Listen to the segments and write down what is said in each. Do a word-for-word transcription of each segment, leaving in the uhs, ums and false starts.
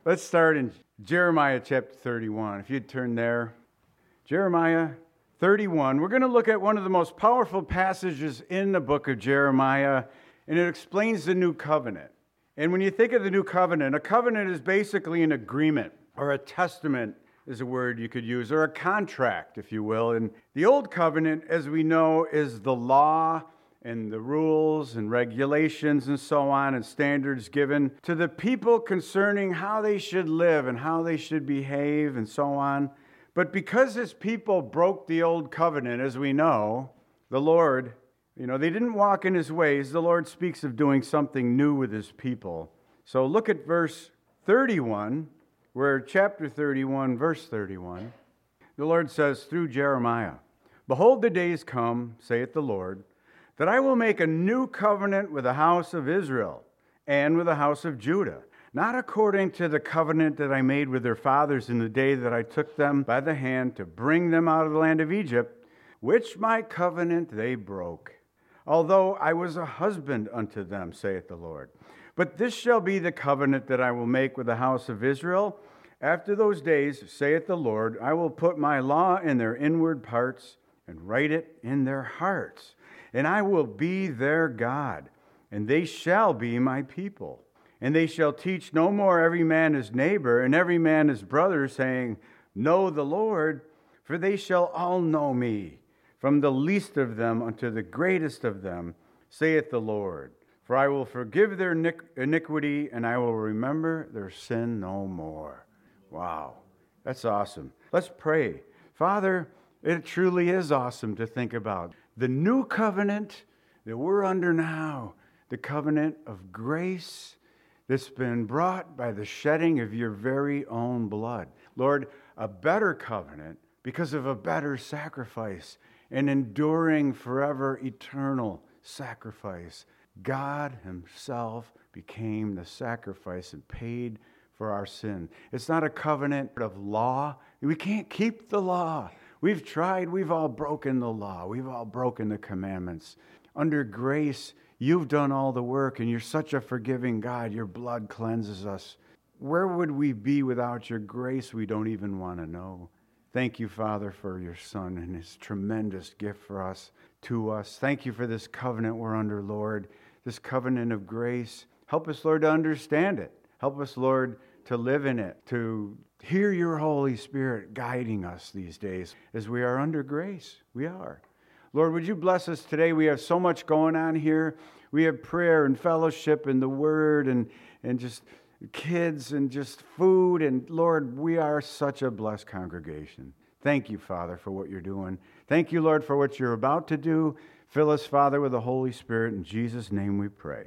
Let's start in Jeremiah chapter thirty-one. If you'd turn there. Jeremiah thirty-one. We're going to look at one of the most powerful passages in the book of Jeremiah, and it explains the new covenant. And when you think of the new covenant, a covenant is basically an agreement, or a testament is a word you could use, or a contract, if you will. And the old covenant, as we know, is the law and the rules and regulations and so on and standards given to the people concerning how they should live and how they should behave and so on. But because his people broke the old covenant, as we know, the Lord, you know, they didn't walk in his ways. The Lord speaks of doing something new with his people. So look at verse thirty-one, where chapter thirty-one, verse thirty-one, the Lord says through Jeremiah, "Behold, the days come, saith the Lord, that I will make a new covenant with the house of Israel and with the house of Judah, not according to the covenant that I made with their fathers in the day that I took them by the hand to bring them out of the land of Egypt, which my covenant they broke, although I was a husband unto them, saith the Lord. But this shall be the covenant that I will make with the house of Israel. After those days, saith the Lord, I will put my law in their inward parts and write it in their hearts. And I will be their God, and they shall be my people. And they shall teach no more every man his neighbor and every man his brother, saying, Know the Lord, for they shall all know me, from the least of them unto the greatest of them, saith the Lord. For I will forgive their iniquity, and I will remember their sin no more." Wow, that's awesome. Let's pray. Father, it truly is awesome to think about the new covenant that we're under now, the covenant of grace that's been brought by the shedding of your very own blood. Lord, a better covenant because of a better sacrifice, an enduring, forever, eternal sacrifice. God himself became the sacrifice and paid for our sin. It's not a covenant of law. We can't keep the law. We've tried. We've all broken the law. We've all broken the commandments. Under grace, you've done all the work, and you're such a forgiving God. Your blood cleanses us. Where would we be without your grace? We don't even want to know. Thank you, Father, for your Son and his tremendous gift for us, to us. Thank you for this covenant we're under, Lord, this covenant of grace. Help us, Lord, to understand it. Help us, Lord, to live in it, to hear your Holy Spirit guiding us these days as we are under grace. We are. Lord, would you bless us today? We have so much going on here. We have prayer and fellowship and the Word and, and just kids and just food. And Lord, we are such a blessed congregation. Thank you, Father, for what you're doing. Thank you, Lord, for what you're about to do. Fill us, Father, with the Holy Spirit. In Jesus' name we pray.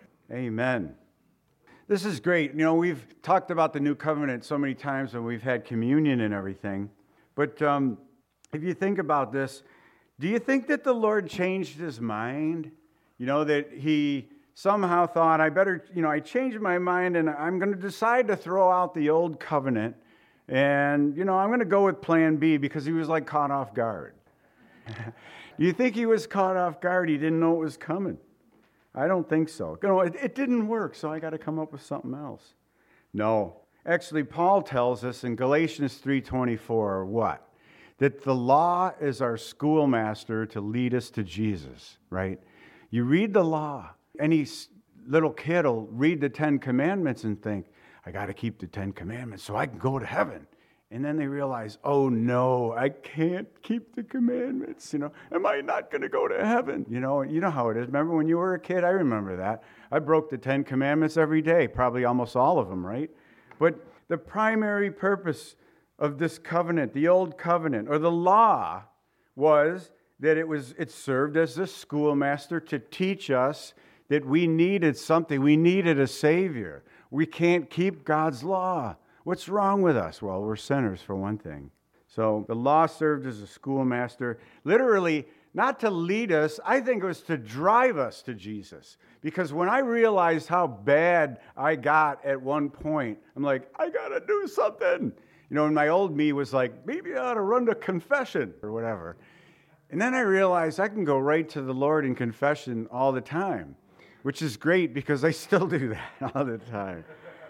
Amen. This is great. You know, we've talked about the new covenant so many times when we've had communion and everything. But um, if you think about this, do you think that the Lord changed his mind? You know, that he somehow thought, I better, you know, I changed my mind and I'm going to decide to throw out the old covenant. And, you know, I'm going to go with plan B because he was like caught off guard. Do you think he was caught off guard? He didn't know it was coming. I don't think so. You know, it, it didn't work, so I got to come up with something else. No. Actually, Paul tells us in Galatians three twenty-four what? That the law is our schoolmaster to lead us to Jesus, right? You read the law. Any little kid will read the Ten Commandments and think, I got to keep the Ten Commandments so I can go to heaven. And then they realize, oh no, I can't keep the commandments. You know, am I not going to go to heaven? You know, you know how it is. Remember when you were a kid? I remember that. I broke the Ten Commandments every day, probably almost all of them, right? But the primary purpose of this covenant, the old covenant, or the law, was that it was it served as a schoolmaster to teach us that we needed something. We needed a Savior. We can't keep God's law. What's wrong with us? Well, we're sinners, for one thing. So the law served as a schoolmaster, literally not to lead us. I think it was to drive us to Jesus. Because when I realized how bad I got at one point, I'm like, I got to do something. You know, and my old me was like, maybe I ought to run to confession or whatever. And then I realized I can go right to the Lord in confession all the time, which is great because I still do that all the time.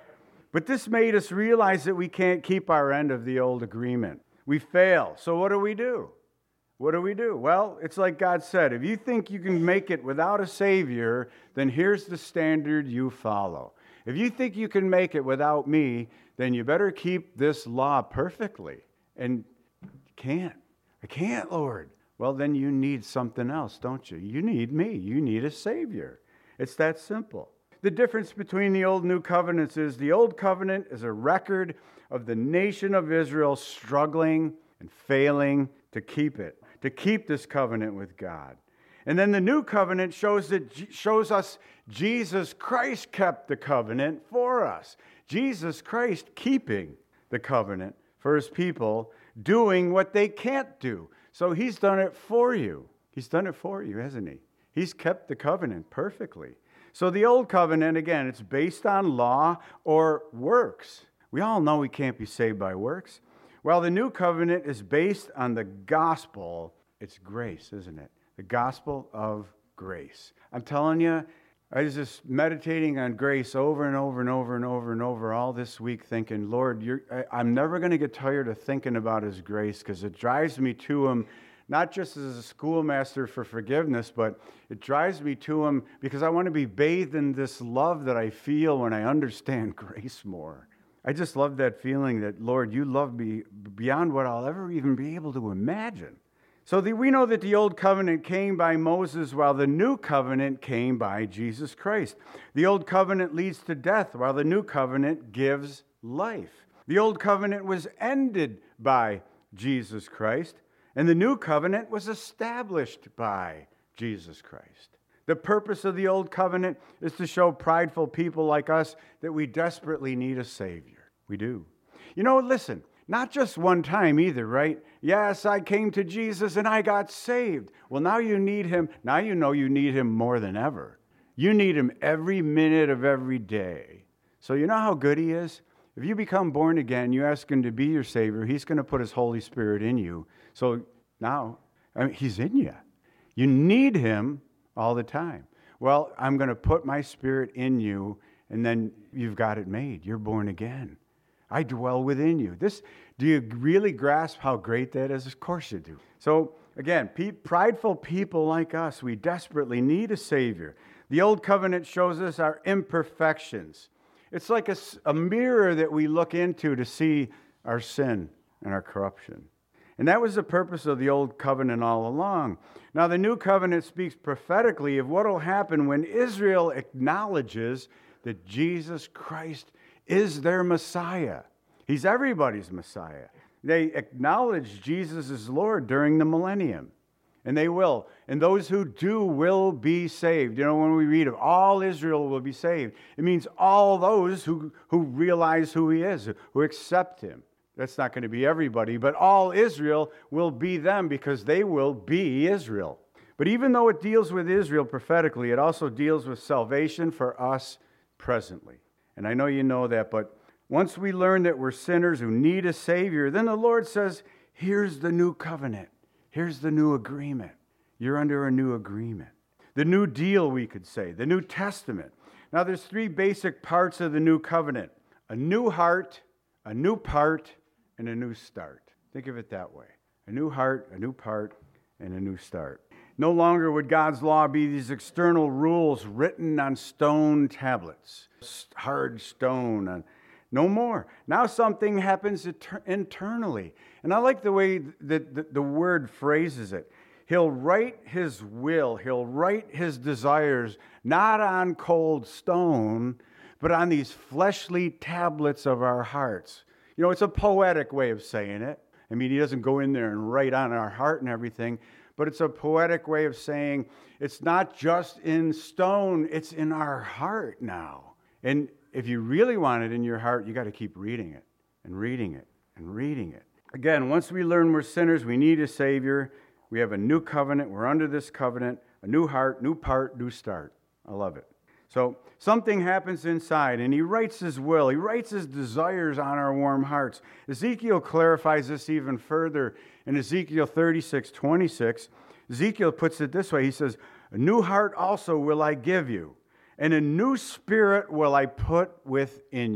But this made us realize that we can't keep our end of the old agreement. We fail. So what do we do? What do we do? Well, it's like God said, if you think you can make it without a Savior, then here's the standard you follow. If you think you can make it without me, then you better keep this law perfectly. And you can't. I can't, Lord. Well, then you need something else, don't you? You need me. You need a Savior. It's that simple. The difference between the old and new covenants is the old covenant is a record of the nation of Israel struggling and failing to keep it, to keep this covenant with God. And then the new covenant shows that shows us Jesus Christ kept the covenant for us. Jesus Christ keeping the covenant for his people, doing what they can't do. So he's done it for you. He's done it for you, hasn't he? He's kept the covenant perfectly. So the old covenant, again, it's based on law or works. We all know we can't be saved by works. While the new covenant is based on the gospel, it's grace, isn't it? The gospel of grace. I'm telling you, I was just meditating on grace over and over and over and over and over all this week thinking, Lord, you're, I, I'm never going to get tired of thinking about his grace because it drives me to him, not just as a schoolmaster for forgiveness, but it drives me to him because I want to be bathed in this love that I feel when I understand grace more. I just love that feeling that, Lord, you love me beyond what I'll ever even be able to imagine. So the, we know that the old covenant came by Moses while the new covenant came by Jesus Christ. The old covenant leads to death while the new covenant gives life. The old covenant was ended by Jesus Christ, and the new covenant was established by Jesus Christ. The purpose of the old covenant is to show prideful people like us that we desperately need a Savior. We do. You know, listen, not just one time either, right? Yes, I came to Jesus and I got saved. Well, now you need him. Now you know you need him more than ever. You need him every minute of every day. So you know how good he is? If you become born again, you ask him to be your Savior, he's going to put his Holy Spirit in you. So now, I mean, he's in you. You need him all the time. Well, I'm going to put my Spirit in you, and then you've got it made. You're born again. I dwell within you. This, do you really grasp how great that is? Of course you do. So again, pe- prideful people like us, we desperately need a Savior. The old covenant shows us our imperfections. It's like a, a mirror that we look into to see our sin and our corruption. And that was the purpose of the old covenant all along. Now the new covenant speaks prophetically of what will happen when Israel acknowledges that Jesus Christ is their Messiah. He's everybody's Messiah. They acknowledge Jesus as Lord during the millennium. And they will. And those who do will be saved. You know, when we read of all Israel will be saved, it means all those who, who realize who he is, who accept him. That's not going to be everybody, but all Israel will be them because they will be Israel. But even though it deals with Israel prophetically, it also deals with salvation for us presently. And I know you know that, but once we learn that we're sinners who need a Savior, then the Lord says, here's the new covenant. Here's the new agreement. You're under a new agreement. The new deal, we could say, the New Testament. Now, there's three basic parts of the new covenant. A new heart, a new part, and a new start. Think of it that way. A new heart, a new part, and a new start. No longer would God's law be these external rules written on stone tablets, hard stone. And no more. Now something happens inter- internally. And I like the way that the, the word phrases it. He'll write his will, he'll write his desires, not on cold stone, but on these fleshly tablets of our hearts. You know, it's a poetic way of saying it. I mean, he doesn't go in there and write on our heart and everything, but it's a poetic way of saying it's not just in stone, it's in our heart now. And if you really want it in your heart, you got to keep reading it and reading it and reading it. Again, once we learn we're sinners, we need a Savior. We have a new covenant. We're under this covenant. A new heart, new part, new start. I love it. So something happens inside, and he writes his will. He writes his desires on our warm hearts. Ezekiel clarifies this even further in Ezekiel thirty-six twenty-six. Ezekiel puts it this way. He says, a new heart also will I give you, and a new spirit will I put within you.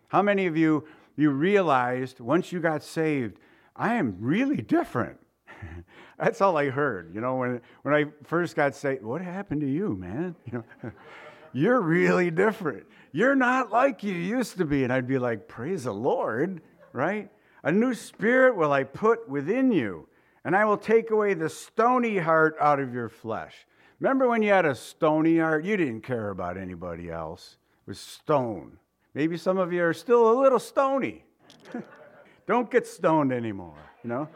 How many of you, you realized once you got saved, I am really different? That's all I heard. You know, when, when I first got saved, what happened to you, man? You know, you're really different. You're not like you used to be. And I'd be like, praise the Lord, right? A new spirit will I put within you, and I will take away the stony heart out of your flesh. Remember when you had a stony heart? You didn't care about anybody else. It was stone. Maybe some of you are still a little stony. Don't get stoned anymore, you know?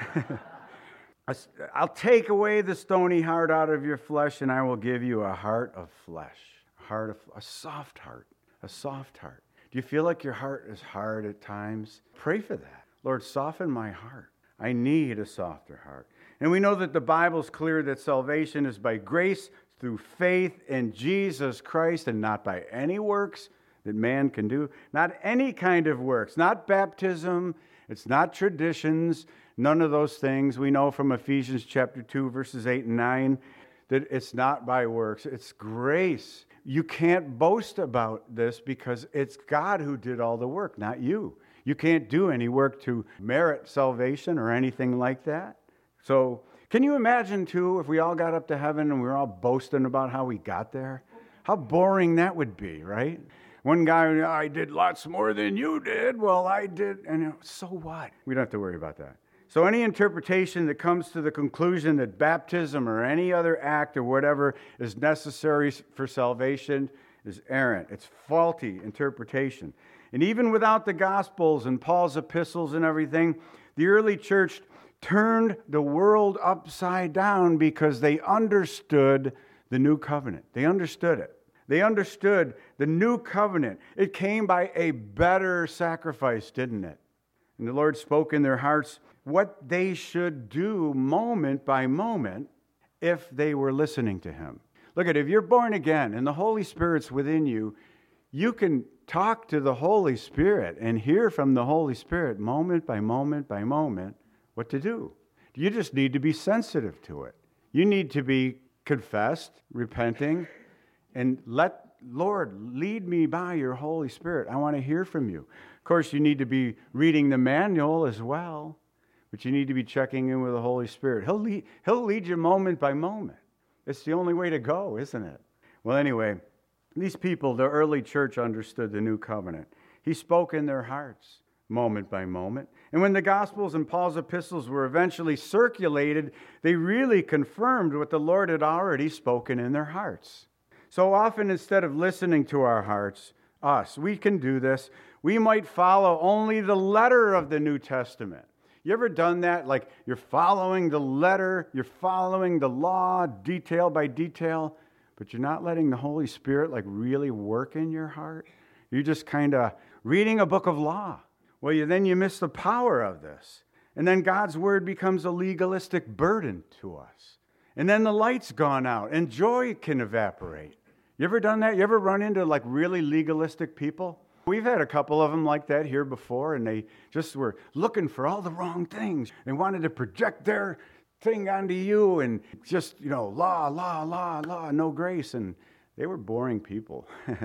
I'll take away the stony heart out of your flesh, and I will give you a heart of flesh, a heart of a soft heart, a soft heart. Do you feel like your heart is hard at times? Pray for that. Lord, soften my heart. I need a softer heart. And we know that the Bible's clear that salvation is by grace through faith in Jesus Christ and not by any works that man can do. Not any kind of works, not baptism. It's not traditions. None of those things. We know from Ephesians chapter two, verses eight and nine, that it's not by works. It's grace. You can't boast about this because it's God who did all the work, not you. You can't do any work to merit salvation or anything like that. So can you imagine, too, if we all got up to heaven and we were all boasting about how we got there? How boring that would be, right? One guy, I did lots more than you did. Well, I did. And you know, so what? We don't have to worry about that. So any interpretation that comes to the conclusion that baptism or any other act or whatever is necessary for salvation is errant. It's faulty interpretation. And even without the Gospels and Paul's epistles and everything, the early church turned the world upside down because they understood the new covenant. They understood it. They understood the new covenant. It came by a better sacrifice, didn't it? And the Lord spoke in their hearts what they should do moment by moment if they were listening to Him. Look at, if you're born again and the Holy Spirit's within you, you can talk to the Holy Spirit and hear from the Holy Spirit moment by moment by moment what to do. You just need to be sensitive to it. You need to be confessed, repenting, and let Lord lead me by your Holy Spirit. I want to hear from you. Of course, you need to be reading the manual as well, but you need to be checking in with the Holy Spirit. He'll lead, he'll lead you moment by moment. It's the only way to go, isn't it? Well, anyway, these people, the early church, understood the new covenant. He spoke in their hearts moment by moment. And when the Gospels and Paul's epistles were eventually circulated, they really confirmed what the Lord had already spoken in their hearts. So often, instead of listening to our hearts, us, we can do this, we might follow only the letter of the New Testament. You ever done that? Like you're following the letter, you're following the law detail by detail, but you're not letting the Holy Spirit like really work in your heart? You're just kind of reading a book of law. Well, you, then you miss the power of this. And then God's word becomes a legalistic burden to us. And then the light's gone out and joy can evaporate. You ever done that? You ever run into like really legalistic people? We've had a couple of them like that here before, and they just were looking for all the wrong things. They wanted to project their thing onto you and just, you know, law, law, law, law, no grace. And they were boring people.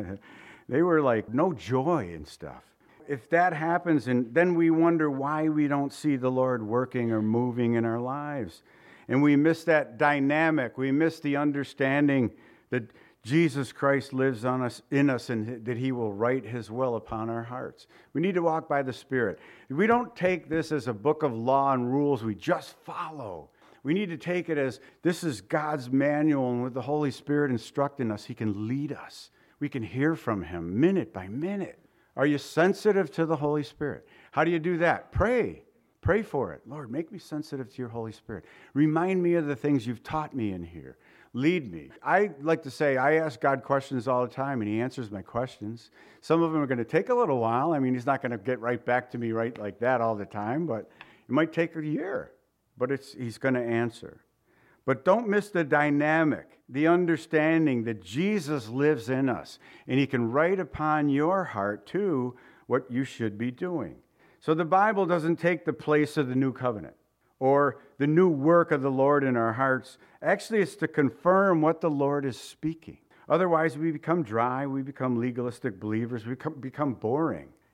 They were like no joy and stuff. If that happens, and then we wonder why we don't see the Lord working or moving in our lives. And we miss that dynamic. We miss the understanding that Jesus Christ lives on us, in us, and that He will write His will upon our hearts. We need to walk by the Spirit. We don't take this as a book of law and rules we just follow. We need to take it as this is God's manual, and with the Holy Spirit instructing us, He can lead us. We can hear from Him minute by minute. Are you sensitive to the Holy Spirit? How do you do that? Pray. Pray for it. Lord, make me sensitive to your Holy Spirit. Remind me of the things you've taught me in here. Lead me. I like to say I ask God questions all the time, and He answers my questions. Some of them are going to take a little while. I mean, He's not going to get right back to me right like that all the time, but it might take a year. But it's He's going to answer. But don't miss the dynamic, the understanding that Jesus lives in us, and He can write upon your heart, too, what you should be doing. So the Bible doesn't take the place of the new covenant or the new work of the Lord in our hearts. Actually, it's to confirm what the Lord is speaking. Otherwise, we become dry, we become legalistic believers, we become, become boring.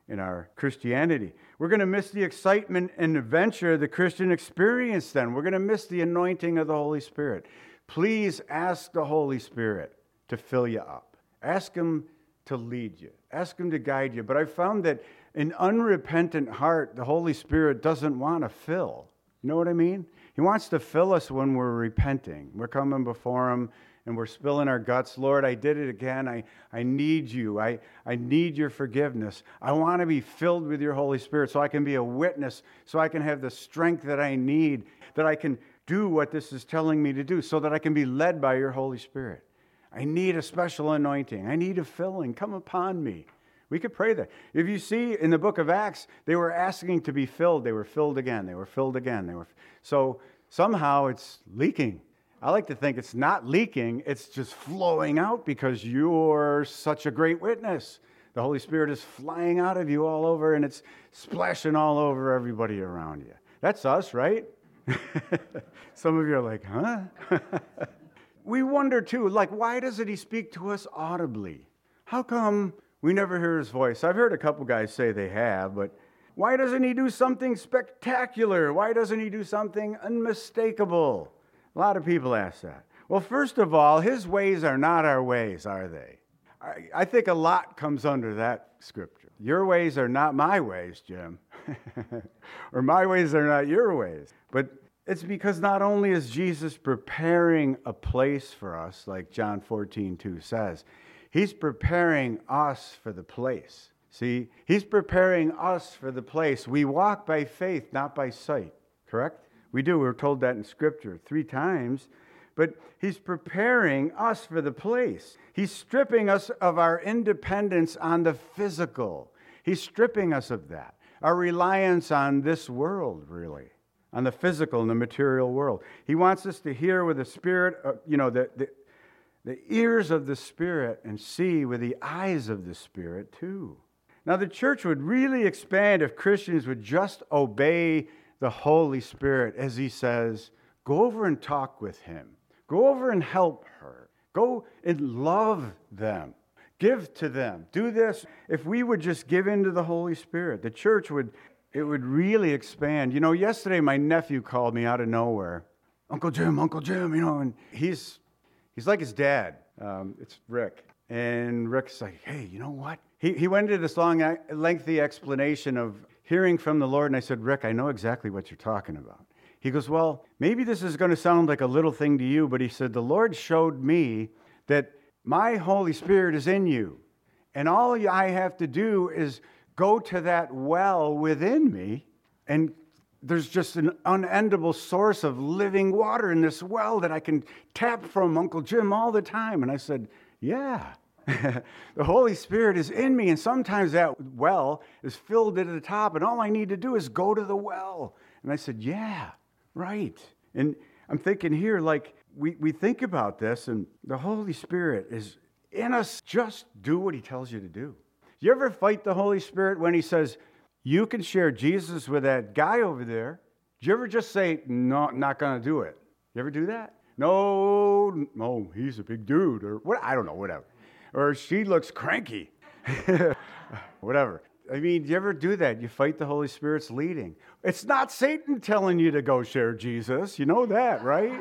in our Christianity. We're going to miss the excitement and adventure of the Christian experience then. We're going to miss the anointing of the Holy Spirit. Please ask the Holy Spirit to fill you up. Ask Him to lead you. Ask Him to guide you. But I found that an unrepentant heart, the Holy Spirit doesn't want to fill. You know what I mean? He wants to fill us when we're repenting. We're coming before Him and we're spilling our guts. Lord, I did it again. I, I need you. I, I need your forgiveness. I want to be filled with your Holy Spirit so I can be a witness, so I can have the strength that I need, that I can do what this is telling me to do, so that I can be led by your Holy Spirit. I need a special anointing. I need a filling. Come upon me. We could pray that. If you see in the book of Acts, they were asking to be filled. They were filled again. They were filled again. They were so somehow it's leaking. I like to think it's not leaking. It's just flowing out because you're such a great witness. The Holy Spirit is flying out of you all over, and it's splashing all over everybody around you. That's us, right? Some of you are like, huh? We wonder too, like, why doesn't He speak to us audibly? How come we never hear His voice? I've heard a couple guys say they have, but why doesn't He do something spectacular? Why doesn't He do something unmistakable? A lot of people ask that. Well, first of all, His ways are not our ways, are they? I, I think a lot comes under that scripture. Your ways are not my ways, Jim. Or my ways are not your ways. But it's because not only is Jesus preparing a place for us, like John fourteen two says, He's preparing us for the place. See, He's preparing us for the place. We walk by faith, not by sight. Correct? We do. We're told that in Scripture three times. But He's preparing us for the place. He's stripping us of our independence on the physical. He's stripping us of that. Our reliance on this world, really. On the physical and the material world. He wants us to hear with the Spirit, uh, you know, the, the, the ears of the Spirit, and see with the eyes of the Spirit, too. Now, the church would really expand if Christians would just obey the Holy Spirit as He says, go over and talk with Him. Go over and help her. Go and love them. Give to them. Do this. If we would just give in to the Holy Spirit, the church would, it would really expand. You know, yesterday my nephew called me out of nowhere. Uncle Jim, Uncle Jim, you know, and he's he's like his dad. Um, it's Rick. And Rick's like, hey, you know what? He, he went into this long, lengthy explanation of hearing from the Lord, and I said, Rick, I know exactly what you're talking about. He goes, well, maybe this is going to sound like a little thing to you, but he said, the Lord showed me that my Holy Spirit is in you, and all I have to do is go to that well within me, and there's just an unendable source of living water in this well that I can tap from, Uncle Jim, all the time. And I said, yeah. The Holy Spirit is in me, and sometimes that well is filled to the top, and all I need to do is go to the well. And I said, yeah, right. And I'm thinking here, like, we, we think about this, and the Holy Spirit is in us. Just do what He tells you to do. You ever fight the Holy Spirit when He says, you can share Jesus with that guy over there? Do you ever just say, no, not going to do it? You ever do that? No, no, he's a big dude, or what? I don't know, whatever. Or she looks cranky. Whatever. I mean, do you ever do that? You fight the Holy Spirit's leading. It's not Satan telling you to go share Jesus. You know that, right?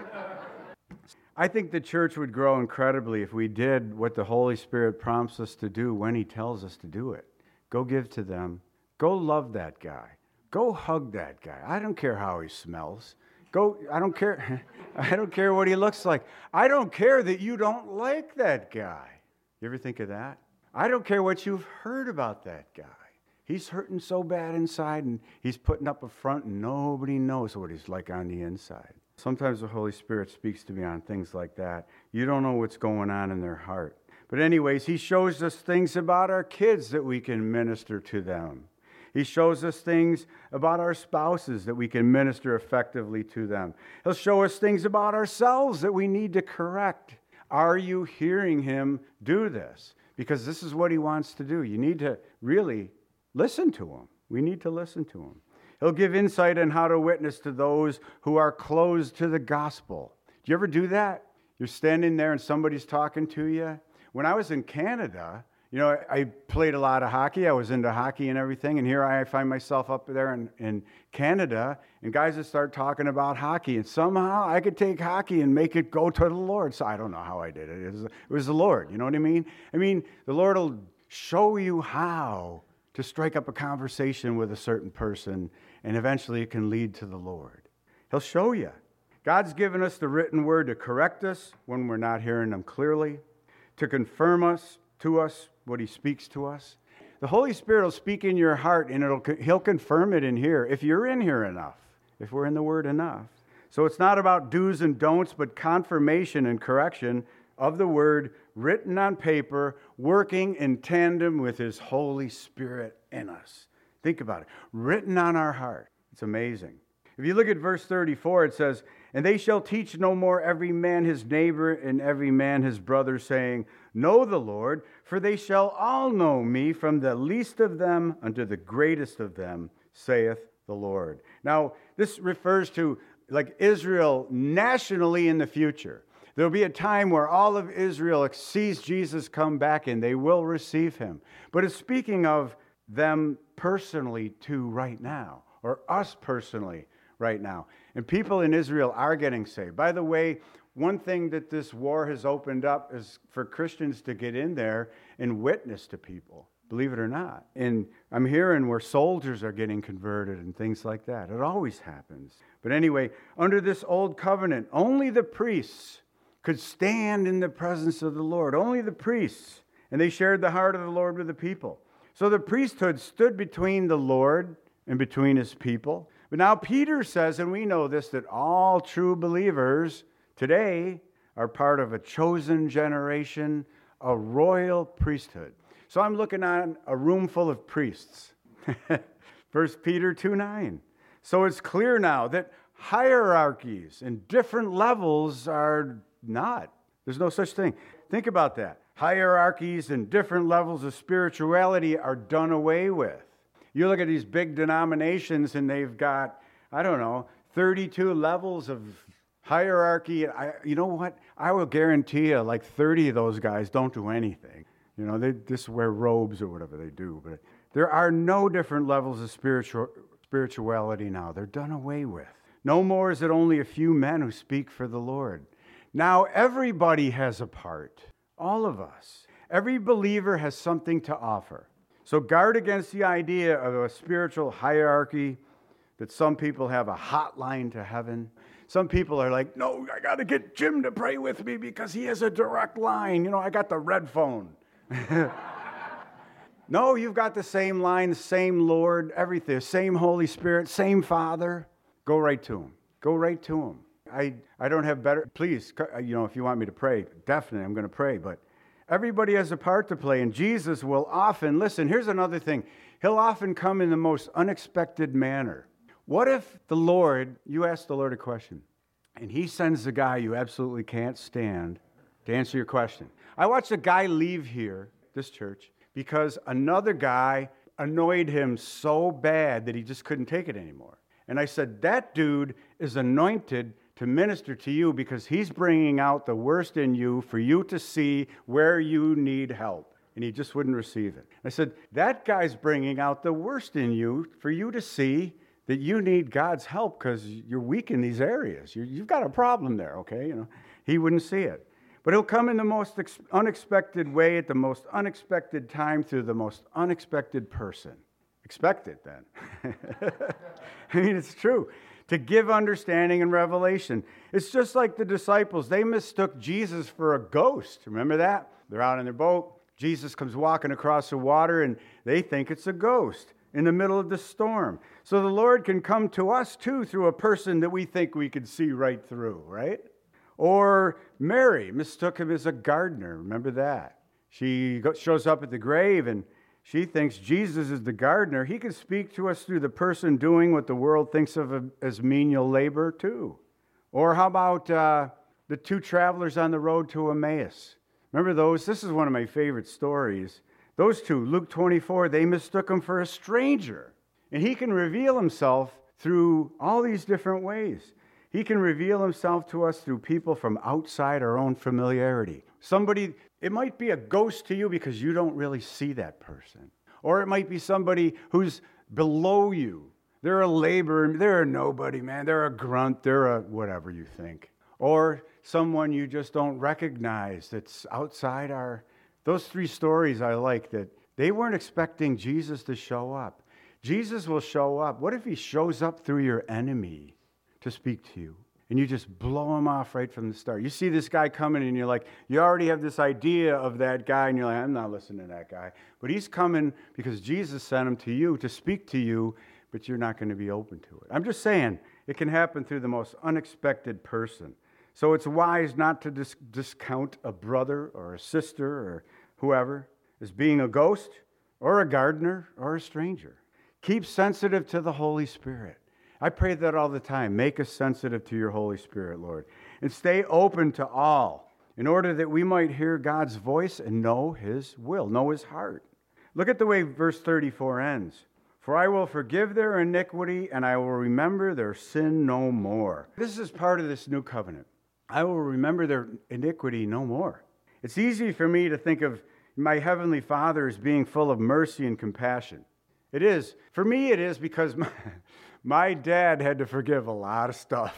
I think the church would grow incredibly if we did what the Holy Spirit prompts us to do when He tells us to do it. Go give to them. Go love that guy. Go hug that guy. I don't care how he smells. Go, I don't care. I don't care what he looks like. I don't care that you don't like that guy. You ever think of that? I don't care what you've heard about that guy. He's hurting so bad inside, and he's putting up a front, and nobody knows what he's like on the inside. Sometimes the Holy Spirit speaks to me on things like that. You don't know what's going on in their heart. But anyways, He shows us things about our kids that we can minister to them. He shows us things about our spouses that we can minister effectively to them. He'll show us things about ourselves that we need to correct. Are you hearing Him do this? Because this is what He wants to do. You need to really listen to Him. We need to listen to Him. He'll give insight on how to witness to those who are closed to the gospel. Do you ever do that? You're standing there and somebody's talking to you. When I was in Canada, You know, I played a lot of hockey. I was into hockey and everything. And here I find myself up there in, in Canada, and guys that start talking about hockey. And somehow I could take hockey and make it go to the Lord. So I don't know how I did it. It was, it was the Lord. You know what I mean? I mean, the Lord will show you how to strike up a conversation with a certain person, and eventually it can lead to the Lord. He'll show you. God's given us the written word to correct us when we're not hearing Him clearly, to confirm us to us what He speaks to us. The Holy Spirit will speak in your heart, and it'll He'll confirm it in here if you're in here enough, if we're in the Word enough. So it's not about do's and don'ts, but confirmation and correction of the Word written on paper, working in tandem with His Holy Spirit in us. Think about it. Written on our heart. It's amazing. If you look at verse thirty-four, it says, "And they shall teach no more every man his neighbor and every man his brother, saying, Know the Lord, for they shall all know me, from the least of them unto the greatest of them, saith the Lord." Now, this refers to like Israel nationally in the future. There'll be a time where all of Israel sees Jesus come back and they will receive Him. But it's speaking of them personally too right now, or us personally right now. And people in Israel are getting saved. By the way, one thing that this war has opened up is for Christians to get in there and witness to people, believe it or not. And I'm hearing where soldiers are getting converted and things like that. It always happens. But anyway, under this old covenant, only the priests could stand in the presence of the Lord. Only the priests. And they shared the heart of the Lord with the people. So the priesthood stood between the Lord and between His people. But now Peter says, and we know this, that all true believers today are part of a chosen generation, a royal priesthood. So I'm looking on a room full of priests. First Peter two nine. So it's clear now that hierarchies and different levels are not. There's no such thing. Think about that. Hierarchies and different levels of spirituality are done away with. You look at these big denominations and they've got, I don't know, thirty-two levels of hierarchy. I, you know what? I will guarantee you like thirty of those guys don't do anything. You know, they just wear robes or whatever they do. But there are no different levels of spiritual spirituality now. They're done away with. No more is it only a few men who speak for the Lord. Now everybody has a part. All of us. Every believer has something to offer. So guard against the idea of a spiritual hierarchy, that some people have a hotline to heaven. Some people are like, no, I got to get Jim to pray with me because he has a direct line. You know, I got the red phone. No, you've got the same line, the same Lord, everything, same Holy Spirit, same Father. Go right to Him. Go right to Him. I, I don't have better, please, you know, if you want me to pray, definitely I'm going to pray, but everybody has a part to play, and Jesus will often, listen, here's another thing. He'll often come in the most unexpected manner. What if the Lord, you ask the Lord a question, and He sends the guy you absolutely can't stand to answer your question? I watched a guy leave here, this church, because another guy annoyed him so bad that he just couldn't take it anymore. And I said, that dude is anointed to minister to you because he's bringing out the worst in you for you to see where you need help. And he just wouldn't receive it. I said, that guy's bringing out the worst in you for you to see that you need God's help because you're weak in these areas. You're, you've got a problem there, okay? You know, he wouldn't see it. But He'll come in the most ex- unexpected way at the most unexpected time through the most unexpected person. Expect it then. I mean, it's true. To give understanding and revelation. It's just like the disciples. They mistook Jesus for a ghost. Remember that? They're out in their boat. Jesus comes walking across the water, and they think it's a ghost in the middle of the storm. So the Lord can come to us, too, through a person that we think we could see right through, right? Or Mary mistook Him as a gardener. Remember that? She shows up at the grave, and she thinks Jesus is the gardener. He can speak to us through the person doing what the world thinks of as menial labor, too. Or how about uh, the two travelers on the road to Emmaus? Remember those? This is one of my favorite stories. Those two, Luke twenty-four, they mistook Him for a stranger. And He can reveal Himself through all these different ways. He can reveal Himself to us through people from outside our own familiarity. Somebody It might be a ghost to you because you don't really see that person. Or it might be somebody who's below you. They're a laborer. They're a nobody, man. They're a grunt. They're a whatever you think. Or someone you just don't recognize that's outside our... Those three stories I like, that they weren't expecting Jesus to show up. Jesus will show up. What if he shows up through your enemy to speak to you? And you just blow him off right from the start. You see this guy coming and you're like, you already have this idea of that guy and you're like, I'm not listening to that guy. But he's coming because Jesus sent him to you to speak to you, but you're not going to be open to it. I'm just saying, it can happen through the most unexpected person. So it's wise not to dis- discount a brother or a sister or whoever as being a ghost or a gardener or a stranger. Keep sensitive to the Holy Spirit. I pray that all the time. Make us sensitive to your Holy Spirit, Lord. And stay open to all in order that we might hear God's voice and know his will, know his heart. Look at the way verse thirty-four ends. For I will forgive their iniquity and I will remember their sin no more. This is part of this new covenant. I will remember their iniquity no more. It's easy for me to think of my Heavenly Father as being full of mercy and compassion. It is. For me, it is because my, my dad had to forgive a lot of stuff.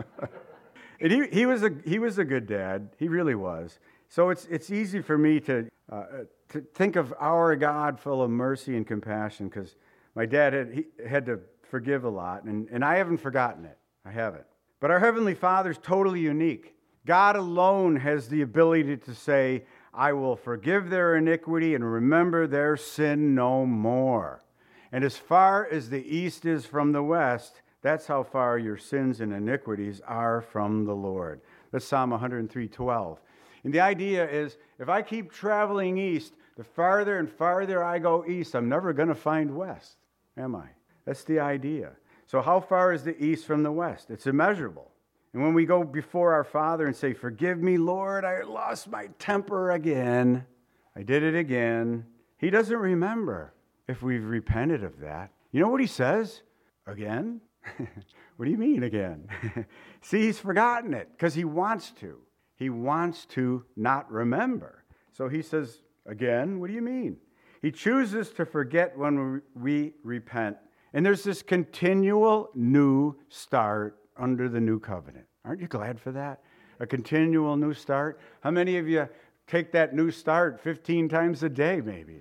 And he, he, was a, he was a good dad. He really was. So it's, it's easy for me to, uh, to think of our God full of mercy and compassion because my dad had, he had to forgive a lot, and, and I haven't forgotten it. I haven't. But our Heavenly Father's totally unique. God alone has the ability to say, I will forgive their iniquity and remember their sin no more. And as far as the east is from the west, that's how far your sins and iniquities are from the Lord. That's Psalm one hundred three twelve. And the idea is, if I keep traveling east, the farther and farther I go east, I'm never going to find west, am I? That's the idea. So how far is the east from the west? It's immeasurable. And when we go before our Father and say, forgive me, Lord, I lost my temper again. I did it again. He doesn't remember if we've repented of that. You know what he says? Again? What do you mean again? See, he's forgotten it because he wants to. He wants to not remember. So he says, again, what do you mean? He chooses to forget when we repent. And there's this continual new start under the new covenant. Aren't you glad for that? A continual new start. How many of you take that new start fifteen times a day, maybe?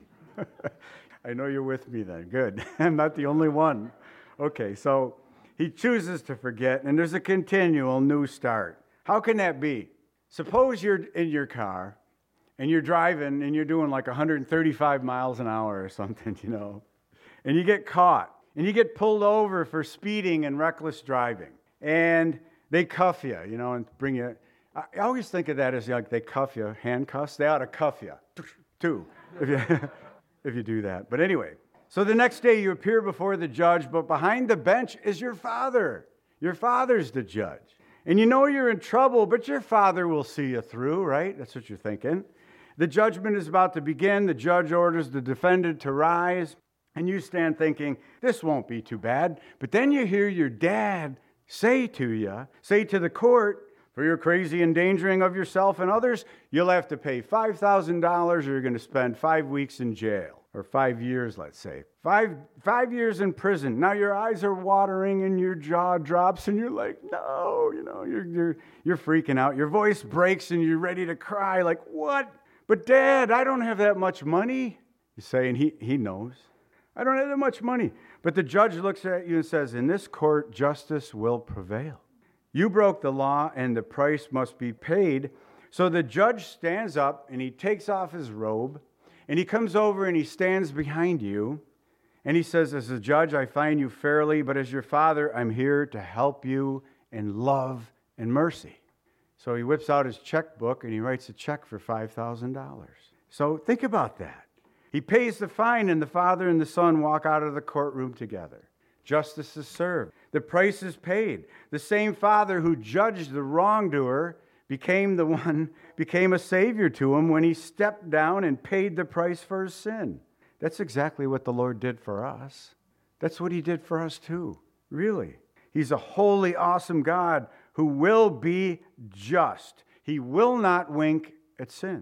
I know you're with me then. Good. I'm not the only one. Okay, so he chooses to forget, and there's a continual new start. How can that be? Suppose you're in your car, and you're driving, and you're doing like one hundred thirty-five miles an hour or something, you know, and you get caught. And you get pulled over for speeding and reckless driving. And they cuff you, you know, and bring you. I always think of that as like they cuff you, handcuffs. They ought to cuff you, too, if you, if you do that. But anyway, so the next day you appear before the judge, but behind the bench is your father. Your father's the judge. And you know you're in trouble, but your father will see you through, right? That's what you're thinking. The judgment is about to begin. The judge orders the defendant to rise. And you stand thinking, this won't be too bad. But then you hear your dad say to you, say to the court, for your crazy endangering of yourself and others, you'll have to pay five thousand dollars or you're going to spend five weeks in jail. Or five years, let's say. Five, five years in prison. Now your eyes are watering and your jaw drops and you're like, no, you know, you're, you're, you're freaking out. Your voice breaks and you're ready to cry like, what? But Dad, I don't have that much money. You say, and he, he knows. I don't have that much money. But the judge looks at you and says, in this court, justice will prevail. You broke the law and the price must be paid. So the judge stands up and he takes off his robe and he comes over and he stands behind you. And he says, as a judge, I find you fairly, but as your father, I'm here to help you in love and mercy. So he whips out his checkbook and he writes a check for five thousand dollars. So think about that. He pays the fine, and the father and the son walk out of the courtroom together. Justice is served. The price is paid. The same father who judged the wrongdoer became the one, became a savior to him when he stepped down and paid the price for his sin. That's exactly what the Lord did for us. That's what he did for us too, really. He's a holy, awesome God who will be just. He will not wink at sin.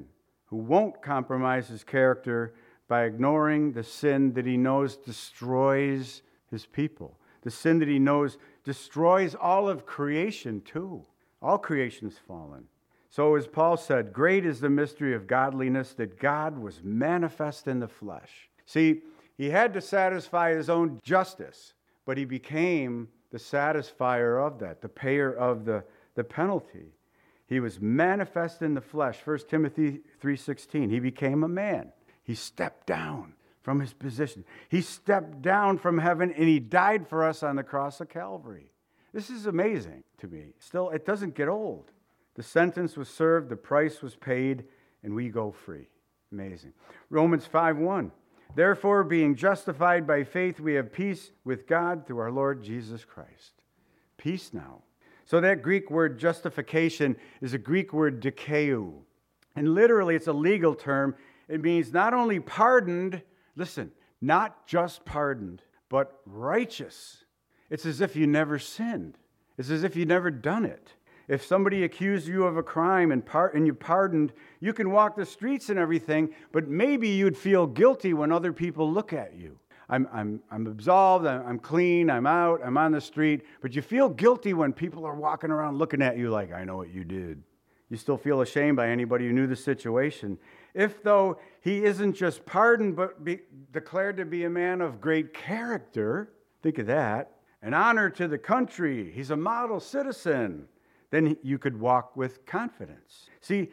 who won't compromise his character by ignoring the sin that he knows destroys his people. The sin that he knows destroys all of creation too. All creation's fallen. So as Paul said, great is the mystery of godliness, that God was manifest in the flesh. See, he had to satisfy his own justice, but he became the satisfier of that, the payer of the, the penalty. He was manifest in the flesh. First Timothy three sixteen. He became a man. He stepped down from his position. He stepped down from heaven and he died for us on the cross of Calvary. This is amazing to me. Still, it doesn't get old. The sentence was served, the price was paid, and we go free. Amazing. Romans five one. Therefore, being justified by faith, we have peace with God through our Lord Jesus Christ. Peace now. So that Greek word justification is a Greek word dikaiou. And literally, it's a legal term. It means not only pardoned, listen, not just pardoned, but righteous. It's as if you never sinned. It's as if you never done it. If somebody accused you of a crime and, par- and you pardoned, you can walk the streets and everything, but maybe you'd feel guilty when other people look at you. I'm, I'm, I'm absolved, I'm, I'm clean, I'm out, I'm on the street, but you feel guilty when people are walking around looking at you like, I know what you did. You still feel ashamed by anybody who knew the situation. If, though, he isn't just pardoned, but be declared to be a man of great character, think of that, an honor to the country, he's a model citizen, then you could walk with confidence. See,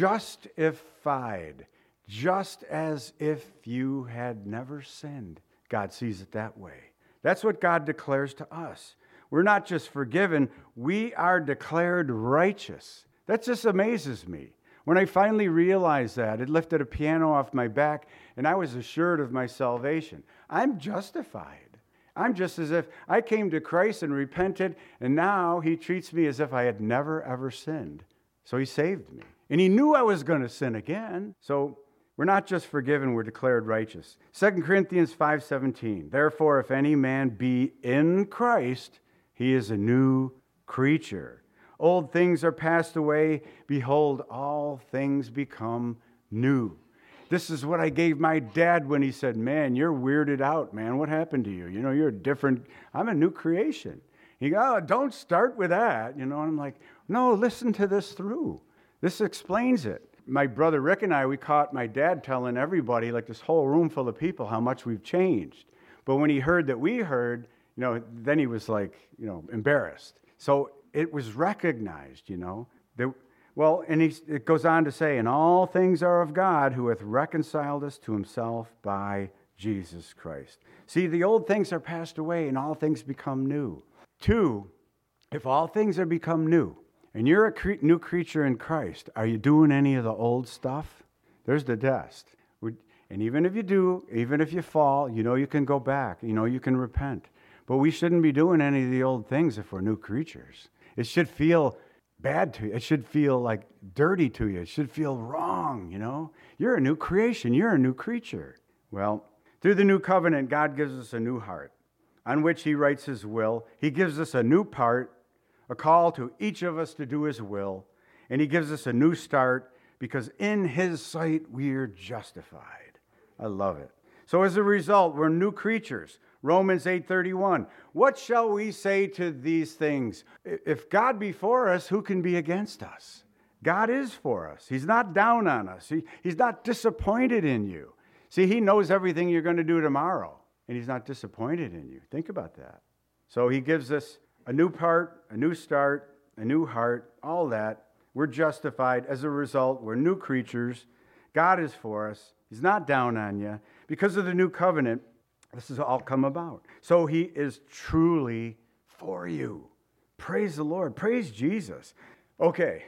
justified, just as if you had never sinned. God sees it that way. That's what God declares to us. We're not just forgiven, we are declared righteous. That just amazes me. When I finally realized that, it lifted a piano off my back, and I was assured of my salvation. I'm justified. I'm just as if I came to Christ and repented, and now he treats me as if I had never, ever sinned. So he saved me. And he knew I was going to sin again. So we're not just forgiven, we're declared righteous. Second Corinthians five seventeen. Therefore, if any man be in Christ, he is a new creature. Old things are passed away. Behold, all things become new. This is what I gave my dad when he said, man, you're weirded out, man. What happened to you? You know, you're a different, I'm a new creation. He goes, oh, don't start with that. You know, and I'm like, no, listen to this through. This explains it. My brother Rick and I, we caught my dad telling everybody, like this whole room full of people, how much we've changed. But when he heard that we heard, you know, then he was like, you know, embarrassed. So it was recognized, you know. That, well, and he, it goes on to say, and all things are of God, who hath reconciled us to himself by Jesus Christ. See, the old things are passed away, and all things become new. Two, if all things are become new, and you're a cre- new creature in Christ, are you doing any of the old stuff? There's the test. And even if you do, even if you fall, you know you can go back. You know you can repent. But we shouldn't be doing any of the old things if we're new creatures. It should feel bad to you. It should feel like dirty to you. It should feel wrong, you know. You're a new creation. You're a new creature. Well, through the new covenant, God gives us a new heart on which he writes his will. He gives us a new part, a call to each of us to do his will. And he gives us a new start because in his sight we are justified. I love it. So as a result, we're new creatures. Romans eight thirty-one. What shall we say to these things? If God be for us, who can be against us? God is for us. He's not down on us. He, he's not disappointed in you. See, he knows everything you're going to do tomorrow, and he's not disappointed in you. Think about that. So he gives us a new part, a new start, a new heart, all that. We're justified. As a result, we're new creatures. God is for us. He's not down on you. Because of the new covenant, this has all come about. So he is truly for you. Praise the Lord. Praise Jesus. Okay,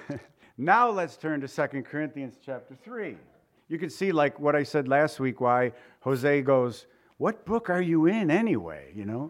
now let's turn to Second Corinthians chapter three. You can see, like what I said last week, why Jose goes, what book are you in anyway, you know?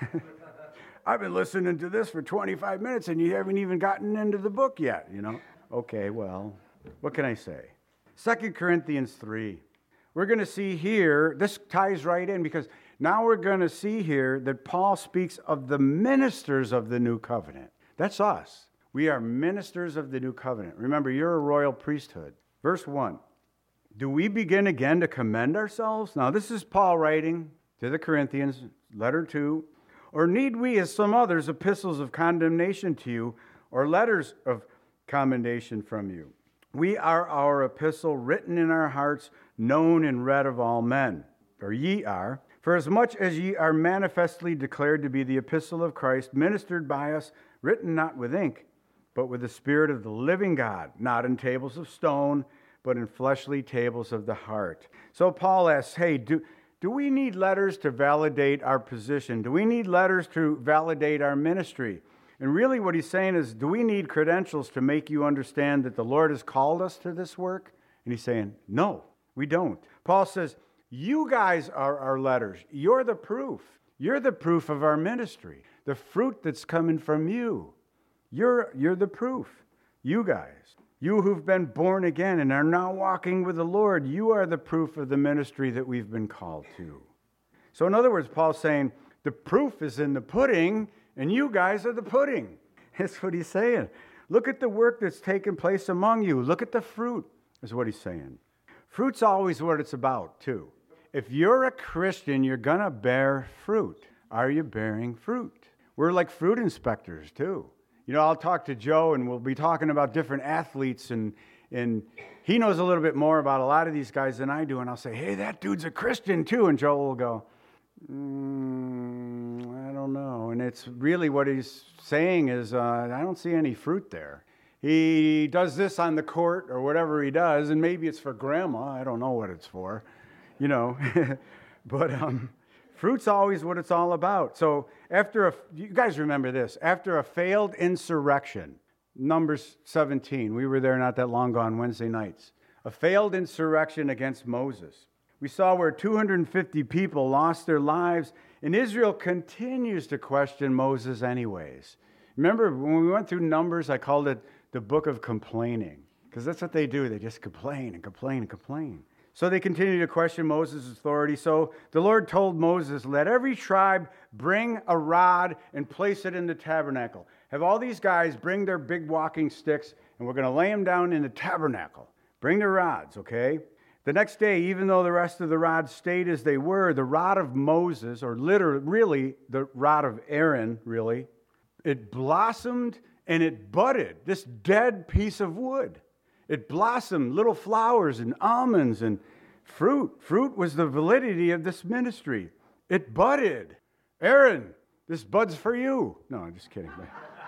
I've been listening to this for twenty-five minutes and you haven't even gotten into the book yet, you know? Okay, well, what can I say? Second Corinthians three. We're going to see here, this ties right in because now we're going to see here that Paul speaks of the ministers of the new covenant. That's us. We are ministers of the new covenant. Remember, you're a royal priesthood. Verse one, do we begin again to commend ourselves? Now, this is Paul writing to the Corinthians, letter two. Or need we, as some others, epistles of condemnation to you, or letters of commendation from you? We are our epistle written in our hearts, known and read of all men. Or ye are, for as much as ye are manifestly declared to be the epistle of Christ, ministered by us, written not with ink, but with the Spirit of the living God, not in tables of stone, but in fleshly tables of the heart. So Paul asks, hey, do, do we need letters to validate our position? Do we need letters to validate our ministry? And really what he's saying is, do we need credentials to make you understand that the Lord has called us to this work? And he's saying, no, we don't. Paul says, you guys are our letters. You're the proof. You're the proof of our ministry. The fruit that's coming from you. You're, you're the proof. You guys. You who've been born again and are now walking with the Lord, you are the proof of the ministry that we've been called to. So in other words, Paul's saying, the proof is in the pudding, and you guys are the pudding. That's what he's saying. Look at the work that's taken place among you. Look at the fruit, is what he's saying. Fruit's always what it's about, too. If you're a Christian, you're going to bear fruit. Are you bearing fruit? We're like fruit inspectors, too. You know, I'll talk to Joe, and we'll be talking about different athletes, and and he knows a little bit more about a lot of these guys than I do, and I'll say, hey, that dude's a Christian, too, and Joe will go, mm, I don't know, and it's really what he's saying is, uh, I don't see any fruit there. He does this on the court, or whatever he does, and maybe it's for grandma, I don't know what it's for, you know, but, um... fruit's always what it's all about. So after a, you guys remember this, after a failed insurrection, Numbers seventeen, we were there not that long ago on Wednesday nights, a failed insurrection against Moses. We saw where two hundred fifty people lost their lives, and Israel continues to question Moses anyways. Remember, when we went through Numbers, I called it the book of complaining, because that's what they do. They just complain and complain and complain. So they continue to question Moses' authority. So the Lord told Moses, let every tribe bring a rod and place it in the tabernacle. Have all these guys bring their big walking sticks, and we're going to lay them down in the tabernacle. Bring their rods, okay? The next day, even though the rest of the rods stayed as they were, the rod of Moses, or literally, really, the rod of Aaron, really, it blossomed and it budded, this dead piece of wood. It blossomed, little flowers and almonds and fruit. Fruit was the validity of this ministry. It budded. Aaron, this bud's for you. No, I'm just kidding.